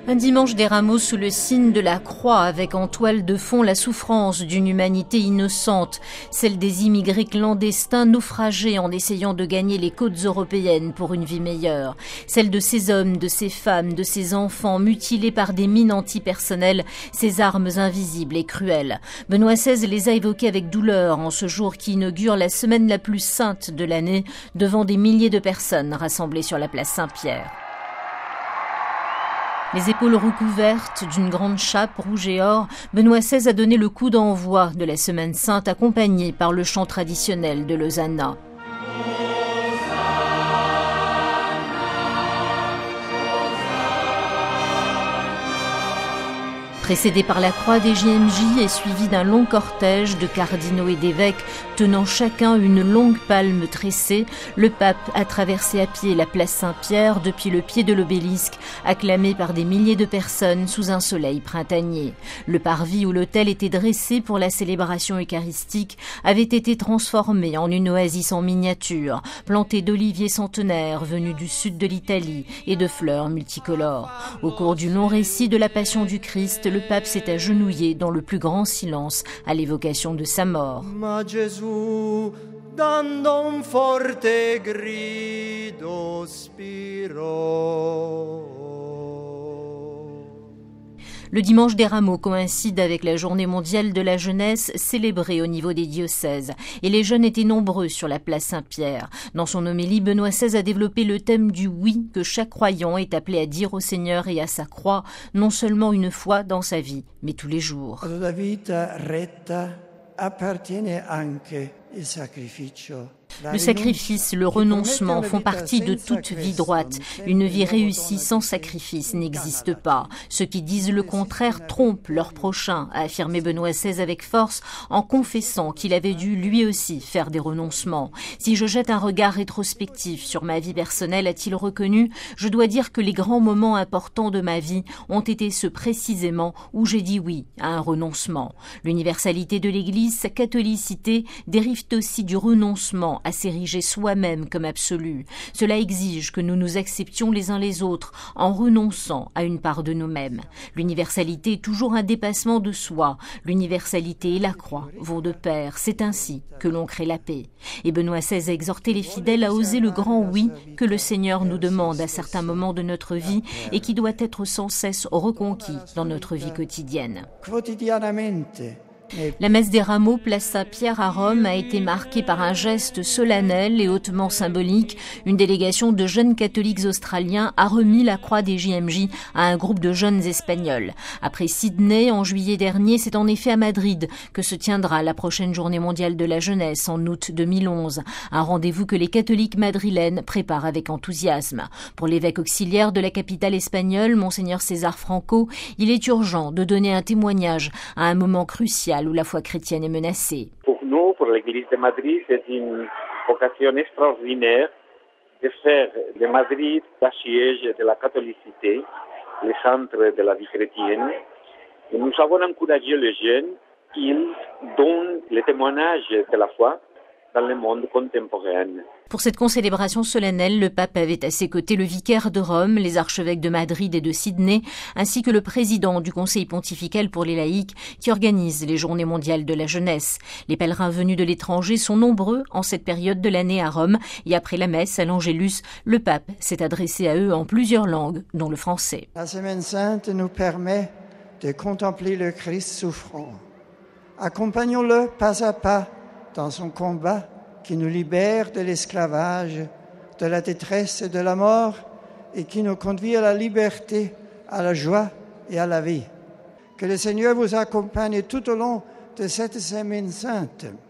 Un dimanche des Rameaux sous le signe de la croix, avec en toile de fond la souffrance d'une humanité innocente, celle des immigrés clandestins naufragés en essayant de gagner les côtes européennes pour une vie meilleure, celle de ces hommes, de ces femmes, de ces enfants mutilés par des mines antipersonnelles, ces armes invisibles et cruelles. Benoît XVI les a évoqués avec douleur en ce jour qui inaugure la semaine la plus sainte de l'année devant des milliers de personnes rassemblées sur la place Saint-Pierre. Les épaules recouvertes d'une grande chape rouge et or, Benoît XVI a donné le coup d'envoi de la Semaine Sainte accompagné par le chant traditionnel de l'Hosanna. Précédé par la croix des JMJ et suivi d'un long cortège de cardinaux et d'évêques tenant chacun une longue palme tressée, le pape a traversé à pied la place Saint-Pierre depuis le pied de l'obélisque, acclamé par des milliers de personnes sous un soleil printanier. Le parvis où l'autel était dressé pour la célébration eucharistique avait été transformé en une oasis en miniature, plantée d'oliviers centenaires venus du sud de l'Italie et de fleurs multicolores. Au cours du long récit de la Passion du Christ, le pape s'est agenouillé dans le plus grand silence à l'évocation de sa mort. Ma Gesù, dando un forte grido, spiro. Le dimanche des Rameaux coïncide avec la journée mondiale de la jeunesse célébrée au niveau des diocèses. Et les jeunes étaient nombreux sur la place Saint-Pierre. Dans son homélie, Benoît XVI a développé le thème du oui que chaque croyant est appelé à dire au Seigneur et à sa croix, non seulement une fois dans sa vie, mais tous les jours. Alla vita retta appartiene anche il sacrificio. Le sacrifice, le renoncement font partie de toute vie droite. Une vie réussie sans sacrifice n'existe pas. Ceux qui disent le contraire trompent leur prochain, a affirmé Benoît XVI avec force en confessant qu'il avait dû lui aussi faire des renoncements. Si je jette un regard rétrospectif sur ma vie personnelle, a-t-il reconnu, je dois dire que les grands moments importants de ma vie ont été ceux précisément où j'ai dit oui à un renoncement. L'universalité de l'Église, sa catholicité, dérivent aussi du renoncement à s'ériger soi-même comme absolu. Cela exige que nous nous acceptions les uns les autres en renonçant à une part de nous-mêmes. L'universalité est toujours un dépassement de soi. L'universalité et la croix vont de pair. C'est ainsi que l'on crée la paix. Et Benoît XVI a exhorté les fidèles à oser le grand oui que le Seigneur nous demande à certains moments de notre vie et qui doit être sans cesse reconquis dans notre vie quotidienne. La messe des Rameaux, place Saint-Pierre à Rome, a été marquée par un geste solennel et hautement symbolique. Une délégation de jeunes catholiques australiens a remis la croix des JMJ à un groupe de jeunes espagnols. Après Sydney, en juillet dernier, c'est en effet à Madrid que se tiendra la prochaine journée mondiale de la jeunesse en août 2011. Un rendez-vous que les catholiques madrilènes préparent avec enthousiasme. Pour l'évêque auxiliaire de la capitale espagnole, Monseigneur César Franco, il est urgent de donner un témoignage à un moment crucial où la foi chrétienne est menacée. Pour nous, pour l'Église de Madrid, c'est une occasion extraordinaire de faire de Madrid la siège de la catholicité, le centre de la vie chrétienne. Et nous avons encouragé les jeunes, ils donnent le témoignage de la foi dans le monde contemporain. Pour cette concélébration solennelle, le pape avait à ses côtés le vicaire de Rome, les archevêques de Madrid et de Sydney, ainsi que le président du Conseil pontifical pour les laïcs qui organise les Journées mondiales de la jeunesse. Les pèlerins venus de l'étranger sont nombreux en cette période de l'année à Rome et après la messe à l'Angélus, le pape s'est adressé à eux en plusieurs langues, dont le français. La Semaine Sainte nous permet de contempler le Christ souffrant. Accompagnons-le pas à pas dans son combat qui nous libère de l'esclavage, de la détresse et de la mort et qui nous conduit à la liberté, à la joie et à la vie. Que le Seigneur vous accompagne tout au long de cette Semaine Sainte.